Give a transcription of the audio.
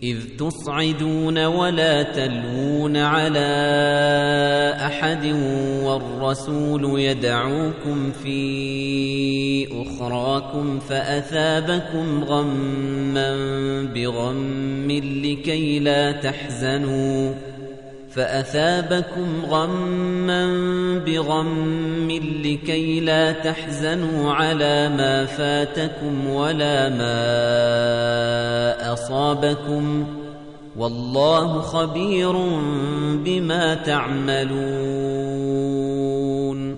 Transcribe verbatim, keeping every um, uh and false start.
إذ تصعدون ولا تلوون على أحد والرسول يدعوكم في أخراكم فأثابكم غما بغم لكي لا تحزنوا فأثابكم غما بغم لكي لا تحزنوا على ما فاتكم ولا ما أصابكم والله خبير بما تعملون